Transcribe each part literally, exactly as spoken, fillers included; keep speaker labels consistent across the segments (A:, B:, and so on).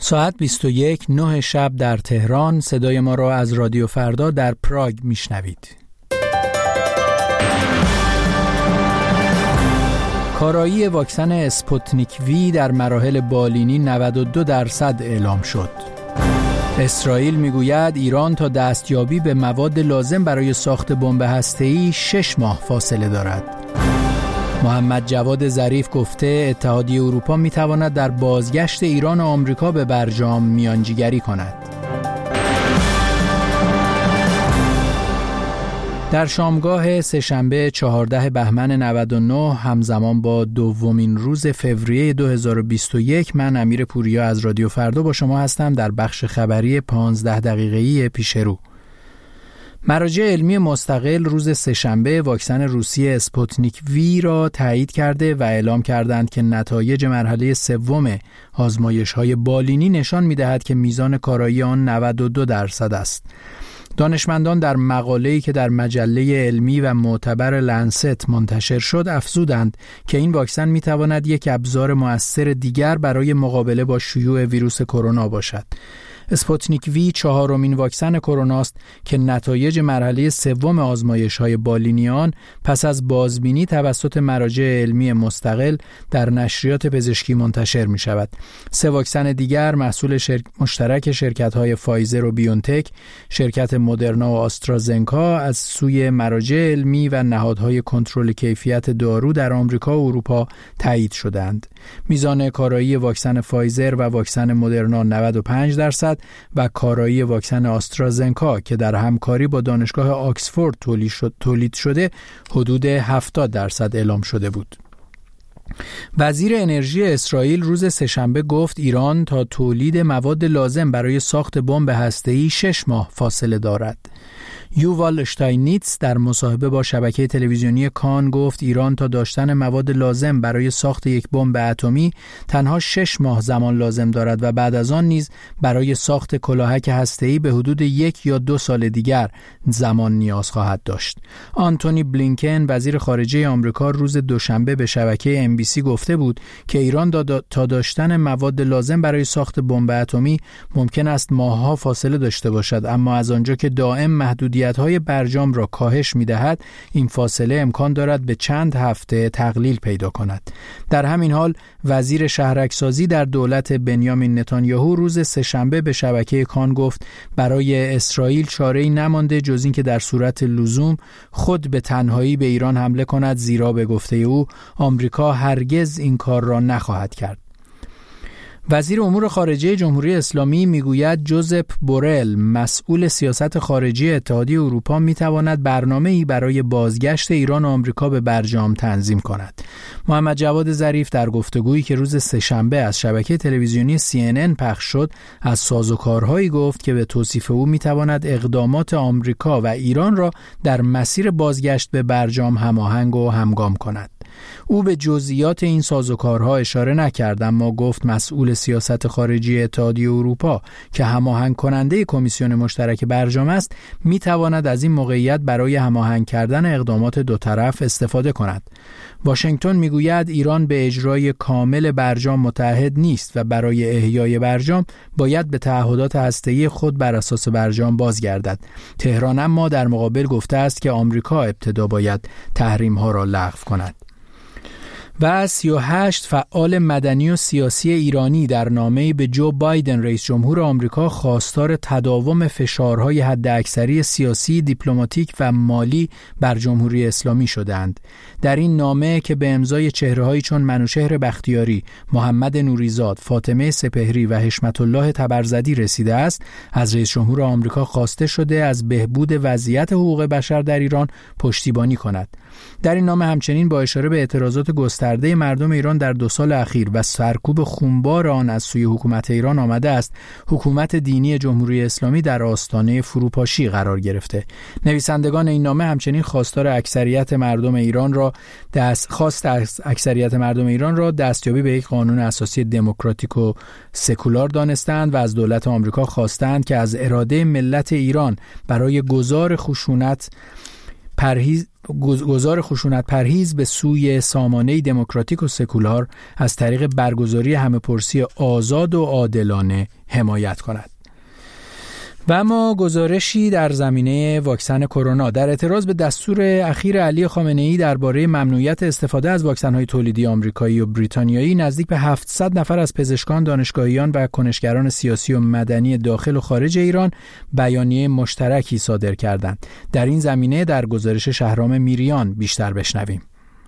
A: ساعت بیست و یک نه شب در تهران. صدای ما را از رادیو فردا در پراگ میشنوید. کارایی واکسن اسپوتنیک وی در مراحل بالینی نود و دو درصد اعلام شد. اسرائیل میگوید ایران تا دستیابی به مواد لازم برای ساخت بمب هسته‌ای شش ماه فاصله دارد. محمد جواد ظریف گفته اتحادیه اروپا میتواند در بازگشت ایران و آمریکا به برجام میانجیگری کند. در شامگاه سه‌شنبه چهاردهم بهمن نود و نه همزمان با دومین روز فوریه دو هزار و بیست و یک، من امیر پوریا از رادیو فردا با شما هستم در بخش خبری پانزده دقیقه‌ای پیش رو. مراجع علمی مستقل روز سه‌شنبه واکسن روسی اسپوتنیک وی را تایید کرده و اعلام کردند که نتایج مرحله سوم آزمایش‌های بالینی نشان می‌دهد که میزان کارایی آن نود و دو درصد است. دانشمندان در مقاله‌ای که در مجله علمی و معتبر لنست منتشر شد افزودند که این واکسن می‌تواند یک ابزار مؤثر دیگر برای مقابله با شیوع ویروس کرونا باشد. اسپوتنیک وی چهارمین واکسن کرونا است که نتایج مرحله سوم آزمایش‌های بالینی آن پس از بازبینی توسط مراجع علمی مستقل در نشریات پزشکی منتشر می‌شود. سه واکسن دیگر محصول شرک... مشترک شرکت‌های فایزر و بیونتک، شرکت مدرنا و آسترازنکا از سوی مراجع علمی و نهادهای کنترل کیفیت دارو در آمریکا و اروپا تایید شدند. میزان کارایی واکسن فایزر و واکسن مدرنا نود و پنج درصد و کارایی واکسن آسترازنکا که در همکاری با دانشگاه آکسفورد تولید شد تولید شده حدود هفتاد درصد اعلام شده بود. وزیر انرژی اسرائیل روز سه‌شنبه گفت ایران تا تولید مواد لازم برای ساخت بمب هسته‌ای شش ماه فاصله دارد. یووال اشتاینیتس در مصاحبه با شبکه تلویزیونی کان گفت ایران تا داشتن مواد لازم برای ساخت یک بمب اتمی تنها شش ماه زمان لازم دارد و بعد از آن نیز برای ساخت کلاهک هسته‌ای به حدود یک یا دو سال دیگر زمان نیاز خواهد داشت. آنتونی بلینکن وزیر خارجه آمریکا روز دوشنبه به شبکه ام بی سی گفته بود که ایران دا تا داشتن مواد لازم برای ساخت بمب اتمی ممکن است ماه‌ها فاصله داشته باشد، اما از آنجا که دائم محدودیت‌های برجام را کاهش می‌دهد این فاصله امکان دارد به چند هفته تقلیل پیدا کند. در همین حال وزیر شهرک‌سازی در دولت بنیامین نتانیاهو روز سه‌شنبه به شبکه کان گفت برای اسرائیل چاره‌ای نمانده جز این که در صورت لزوم خود به تنهایی به ایران حمله کند، زیرا به گفته او آمریکا هرگز این کار را نخواهد کرد. وزیر امور خارجه جمهوری اسلامی میگوید جوزپ بورل مسئول سیاست خارجی اتحادیه اروپا میتواند برنامه‌ای برای بازگشت ایران و آمریکا به برجام تنظیم کند. محمد جواد ظریف در گفتگویی که روز سه‌شنبه از شبکه تلویزیونی سی ان ان پخش شد از سازوکارهایی گفت که به توصیف او میتواند اقدامات آمریکا و ایران را در مسیر بازگشت به برجام هماهنگ و همگام کند. او به جزئیات این سازوکارها اشاره نکرد، اما گفت مسئول سیاست خارجی اتحادیه اروپا که هماهنگ کننده کمیسیون مشترک برجام است میتواند از این موقعیت برای هماهنگ کردن اقدامات دو طرف استفاده کند. واشنگتن میگوید ایران به اجرای کامل برجام متعهد نیست و برای احیای برجام باید به تعهدات هسته‌ای خود بر اساس برجام بازگردد. تهران اما در مقابل گفته است که آمریکا ابتدا باید تحریم‌ها را لغو کند. و سی و هشت فعال مدنی و سیاسی ایرانی در نامه‌ای به جو بایدن رئیس جمهور آمریکا خواستار تداوم فشارهای حداکثری سیاسی، دیپلماتیک و مالی بر جمهوری اسلامی شدند. در این نامه که به امضای چهره‌هایی چون منوچهر بختیاری، محمد نوریزاد، فاطمه سپهری و حشمت الله تبرزدی رسیده است، از رئیس جمهور آمریکا خواسته شده از بهبود وضعیت حقوق بشر در ایران پشتیبانی کند. در این نامه همچنین با اشاره به اعتراضات گسترده مردم ایران در دو سال اخیر و سرکوب خونبار آن از سوی حکومت ایران آمده است حکومت دینی جمهوری اسلامی در آستانه فروپاشی قرار گرفته. نویسندگان این نامه همچنین خواستار اکثریت مردم ایران را دست خواست اکثریت مردم ایران را دستیابی به یک قانون اساسی دموکراتیک و سکولار دانستند و از دولت آمریکا خواستند که از اراده ملت ایران برای گذار خشونت پرهیز گذار خشونت پرهیز به سوی سامانه دموکراتیک و سکولار از طریق برگزاری همه‌پرسی آزاد و عادلانه حمایت کند. و اما گزارشی در زمینه واکسن کرونا. در اعتراض به دستور اخیر علی خامنه‌ای درباره ممنوعیت استفاده از واکسن‌های تولیدی آمریکایی و بریتانیایی، نزدیک به هفتصد نفر از پزشکان، دانشگاهیان و کنشگران سیاسی و مدنی داخل و خارج ایران بیانیه مشترکی صادر کردند. در این زمینه در گزارش شهرام میریان بیشتر بشنویم.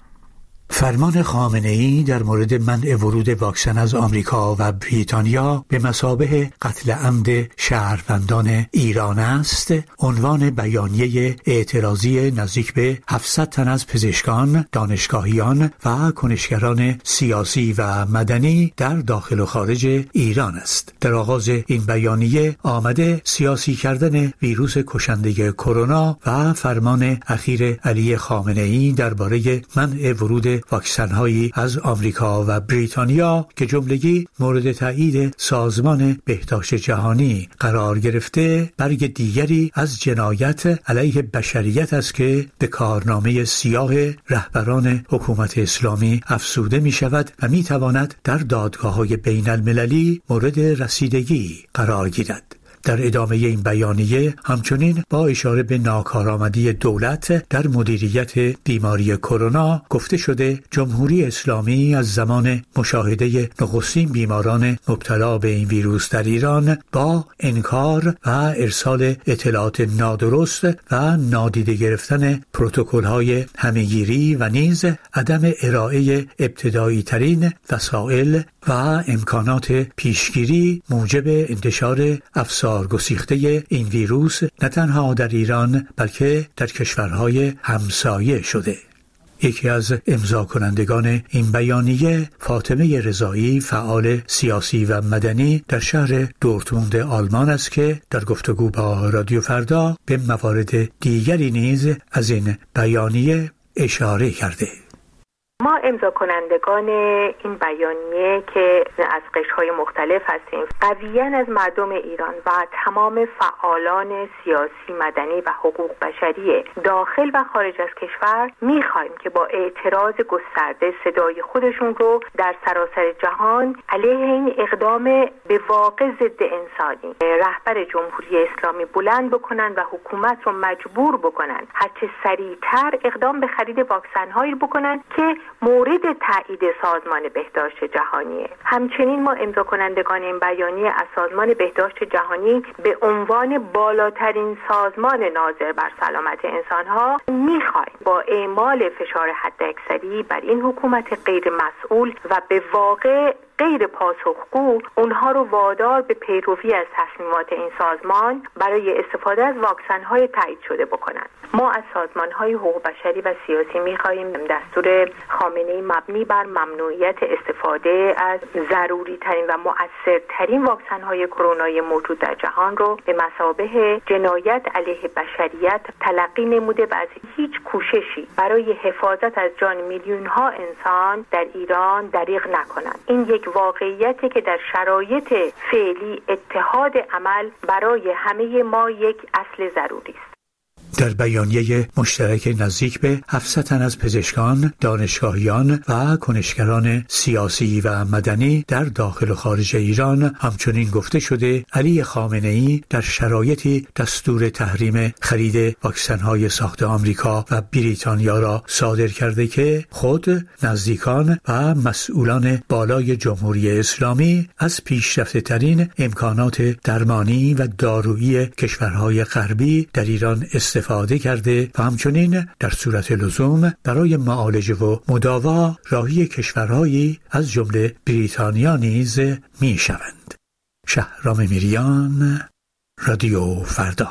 B: فرمان خامنه‌ای در مورد منع ورود واکسن از آمریکا و بریتانیا به مثابه قتل عمد شهروندان ایران است، عنوان بیانیه اعتراضی نزدیک به هفتصد تن از پزشکان، دانشگاهیان و کنشگران سیاسی و مدنی در داخل و خارج ایران است. در آغاز این بیانیه آمده سیاسی کردن ویروس کشنده کرونا و فرمان اخیر علی خامنه‌ای درباره منع ورود واکسن‌هایی از آمریکا و بریتانیا که جملگی مورد تایید سازمان بهداشت جهانی قرار گرفته، برگ دیگری از جنایت علیه بشریت است که به کارنامه سیاه رهبران حکومت اسلامی افزوده می شود و می تواند در دادگاه‌های بین المللی مورد رسیدگی قرار گیرد. در ادامه این بیانیه همچنین با اشاره به ناکارآمدی دولت در مدیریت بیماری کرونا گفته شده جمهوری اسلامی از زمان مشاهده نخستین بیماران مبتلا به این ویروس در ایران با انکار و ارسال اطلاعات نادرست و نادیده گرفتن پروتکل‌های همه‌گیری و نیز عدم ارائه ابتدایی ترین وسایل و امکانات پیشگیری موجب انتشار افسار گسیخته این ویروس نه تنها در ایران بلکه در کشورهای همسایه شده. یکی از امضا کنندگان این بیانیه فاطمه رضایی، فعال سیاسی و مدنی در شهر دورتموند آلمان است که در گفتگو با رادیو فردا به موارد دیگری نیز از این بیانیه اشاره کرده.
C: ما امضا کنندگان این بیانیه که از قشرهای مختلف هستیم، قویاً از مردم ایران و تمام فعالان سیاسی، مدنی و حقوق بشری داخل و خارج از کشور میخوایم که با اعتراض گسترده صدای خودشون رو در سراسر جهان علیه این اقدام به واقع ضد انسانی رهبر جمهوری اسلامی بلند بکنن و حکومت رو مجبور بکنن هرچه سریعتر اقدام به خرید واکسن‌هایی بکنن که مورد تایید سازمان بهداشت جهانیه. همچنین ما امضا کنندگان این بیانیه از سازمان بهداشت جهانی به عنوان بالاترین سازمان ناظر بر سلامت انسانها میخوایم با اعمال فشار حداکثری بر این حکومت غیر مسئول و به واقع غیر پاسخگو اونها رو وادار به پیروی از تصمیمات این سازمان برای استفاده از واکسن‌های تایید شده بکنند. ما از سازمان‌های حقوق بشری و سیاسی می‌خواهیم دستور خامنه‌ای مبنی بر ممنوعیت استفاده از ضروری ترین و مؤثرترین واکسن‌های کرونایی موجود در جهان رو به مثابه جنایت علیه بشریت تلقی نموده و از هیچ کوششی برای حفاظت از جان میلیون‌ها انسان در ایران دریغ نکنند. این یک واقعیتی که در شرایط فعلی اتحاد عمل برای همه ما یک اصل ضروری است.
B: در بیانیه مشترک نزدیک به هفتصد تن از پزشکان، دانشگاهیان و کنشگران سیاسی و مدنی در داخل و خارج ایران همچنین گفته شده علی خامنه‌ای در شرایطی دستور تحریم خرید واکسن‌های ساخت آمریکا و بریتانیا را صادر کرده که خود نزدیکان و مسئولان بالای جمهوری اسلامی از پیشرفته‌ترین امکانات درمانی و دارویی کشورهای غربی در ایران استفاده استفاده کرده و همچنین در صورت لزوم برای معالجه و مداوا راهی کشورهایی از جمله بریتانیا نیز می شوند. شهرام میریان، رادیو فردا.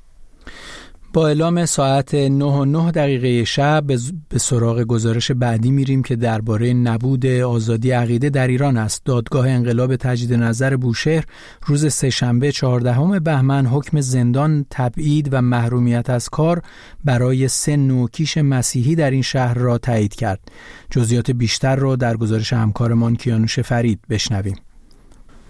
A: با اعلام ساعت نه و نه دقیقه شب به سراغ گزارش بعدی میریم که درباره نبود آزادی عقیده در ایران است. دادگاه انقلاب تجدید نظر بوشهر روز سه‌شنبه چهاردهم بهمن حکم زندان، تبعید و محرومیت از کار برای سه نوکیش مسیحی در این شهر را تایید کرد. جزئیات بیشتر را در گزارش همکارمان کیانوش فرید بشنویم.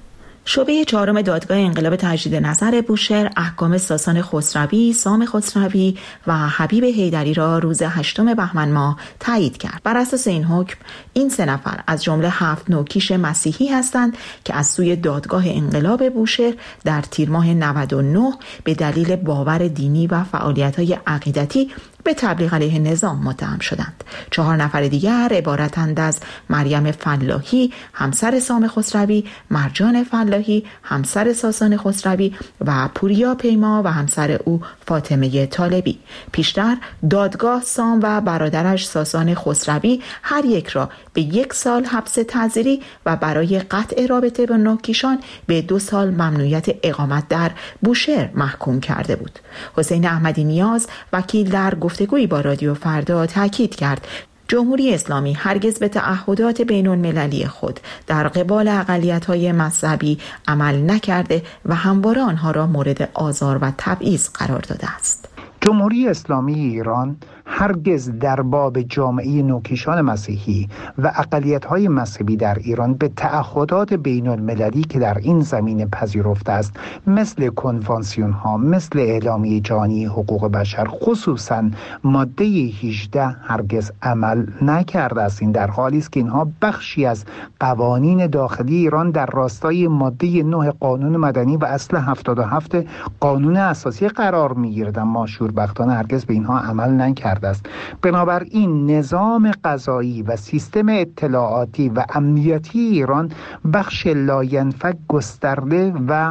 D: شعبه چهارم دادگاه انقلاب تجدید نظر بوشهر احکام ساسان خسروی، سام خسروی و حبیب حیدری را روز هشتم بهمن ماه تایید کرد. بر اساس این حکم این سه نفر از جمله هفت نوکیش مسیحی هستند که از سوی دادگاه انقلاب بوشهر در تیر ماه نود و نه به دلیل باور دینی و فعالیت‌های عقیدتی به تبلیغ علیه نظام متهم شدند. چهار نفر دیگر عبارتند از مریم فلاحی همسر سام خسروی، مرجان فلاحی همسر ساسان خسروی و پوریا پیما و همسر او فاطمه طالبی. پیشتر دادگاه سام و برادرش ساسان خسروی هر یک را به یک سال حبس تعزیری و برای قطع رابطه با نوکیشان به دو سال ممنوعیت اقامت در بوشهر محکوم کرده بود. حسین احمدی نیاز وکیل در گفتگویی با رادیو فردا تاکید کرد جمهوری اسلامی هرگز به تعهدات بین المللی خود در قبال اقلیت‌های مذهبی عمل نکرده و همواره آنها را مورد آزار و تبعیض قرار داده است.
E: جمهوری اسلامی ایران هرگز در باب جامعه نوکیشان مسیحی و اقلیت‌های مذهبی در ایران به تعهدات بین المللی که در این زمینه پذیرفته است مثل کنوانسیون‌ها، مثل اعلامیه جهانی حقوق بشر، خصوصاً ماده هجده هرگز عمل نکرده است. این در حالی است که اینها بخشی از قوانین داخلی ایران در راستای ماده نه قانون مدنی و اصل هفتاد و هفت قانون اساسی قرار می‌گیرد، اما شوربختانه هرگز به اینها عمل نکرده است. بنابراین نظام قضایی و سیستم اطلاعاتی و امنیتی ایران بخش لاینفک گسترده و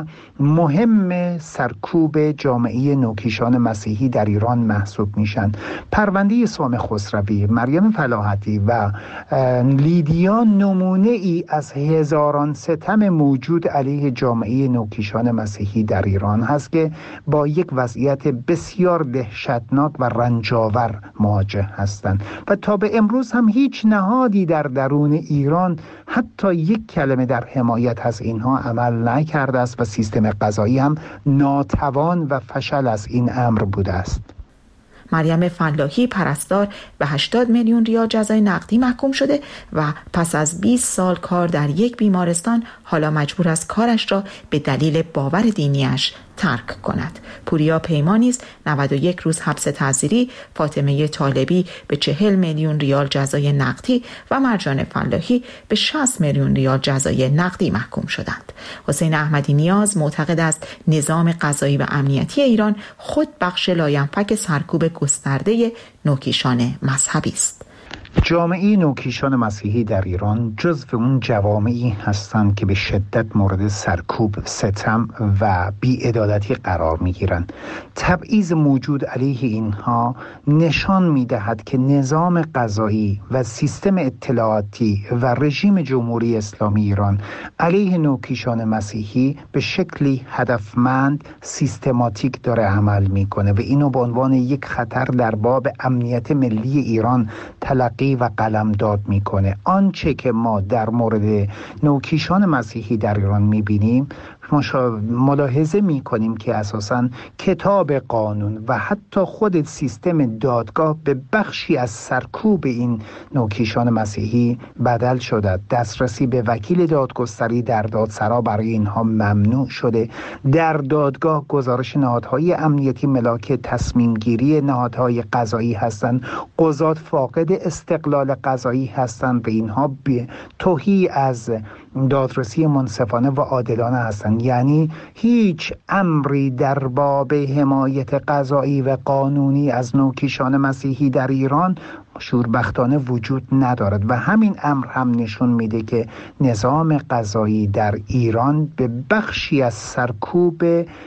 E: مهم سرکوب جامعه نوکیشان مسیحی در ایران محسوب میشن. پرونده سام خسروی، مریم فلاحتی و لیدیا نمونه ای از هزاران ستم موجود علیه جامعه نوکیشان مسیحی در ایران هست که با یک وضعیت بسیار دهشتناک و رنجاور مواجه هستند و تا به امروز هم هیچ نهادی در درون ایران حتی یک کلمه در حمایت از اینها عمل نکرده است و سیستم قضایی هم ناتوان و فشل از این امر بوده است.
D: مریم فلاحی پرستار به هشتاد میلیون ریال جزای نقدی محکوم شده و پس از بیست سال کار در یک بیمارستان حالا مجبور است کارش را به دلیل باور دینیش ترک کند. پوریا پیما نیز نود و یک روز حبس تعزیری، فاطمه طالبی به چهل میلیون ریال جزای نقدی و مرجان فلاحی به شصت میلیون ریال جزای نقدی محکوم شدند. حسین احمدی نیاز معتقد است نظام قضایی و امنیتی ایران خود بخش لاینفک سرکوب گسترده نوکیشان مذهبی است.
E: جامعه نوکیشان مسیحی در ایران جزو اون جوامعی هستند که به شدت مورد سرکوب، ستم و بی‌عدالتی قرار می‌گیرند. تبعیض موجود علیه اینها نشان می‌دهد که نظام قضایی و سیستم اطلاعاتی و رژیم جمهوری اسلامی ایران علیه نوکیشان مسیحی به شکلی هدفمند، سیستماتیک داره عمل می‌کنه و اینو به عنوان یک خطر در باب امنیت ملی ایران تلقی و قلمداد میکنه. آنچه که ما در مورد نوکیشان مسیحی در ایران میبینیم، ملاحظه میکنیم که اساساً کتاب قانون و حتی خود سیستم دادگاه به بخشی از سرکوب این نوکیشان مسیحی بدل شده. دسترسی به وکیل دادگستری در دادسرا برای اینها ممنوع شده. در دادگاه گزارش نهادهای امنیتی ملاک تصمیم گیری نهادهای قضایی هستند. قضات فاقد استقلال قضایی هستند و اینها به توهی از دادرسی منصفانه و عادلانه هستند. یعنی هیچ امری در باب حمایت قضایی و قانونی از نوکیشان مسیحی در ایران شوربختانه وجود ندارد و همین امر هم نشون میده که نظام قضایی در ایران به بخشی از سرکوب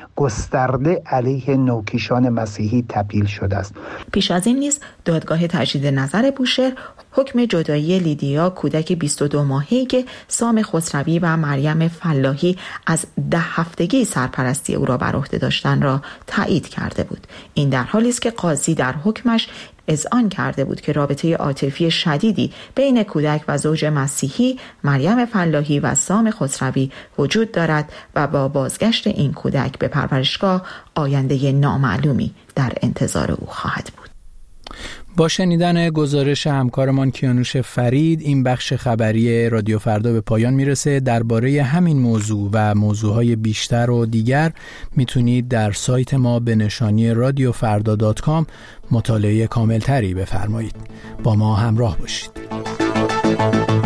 E: گسترده علیه نوکیشان مسیحی تبدیل شده است.
D: پیش از این نیز دادگاه تجدید نظر بوشهر حکم جدایی لیدیا کودک بیست و دو ماهه‌ای که سام خسروی و مریم فلاحی از ده هفتگی سرپرستی او را بر عهده داشتند را تایید کرده بود. این در حالی است که قاضی در حکمش اذعان کرده بود که رابطه عاطفی شدیدی بین کودک و زوج مسیحی مریم فلاحی و سام خسروی وجود دارد و با بازگشت این کودک به پرورشگاه آینده نامعلومی در انتظار او خواهد بود.
A: با شنیدن گزارش همکارمان کیانوش فرید این بخش خبری رادیو فردا به پایان میرسه. درباره همین موضوع و موضوعهای بیشتر و دیگر میتونید در سایت ما به نشانی رادیو فردا دات کام مطالعه کامل تری بفرمایید. با ما همراه باشید.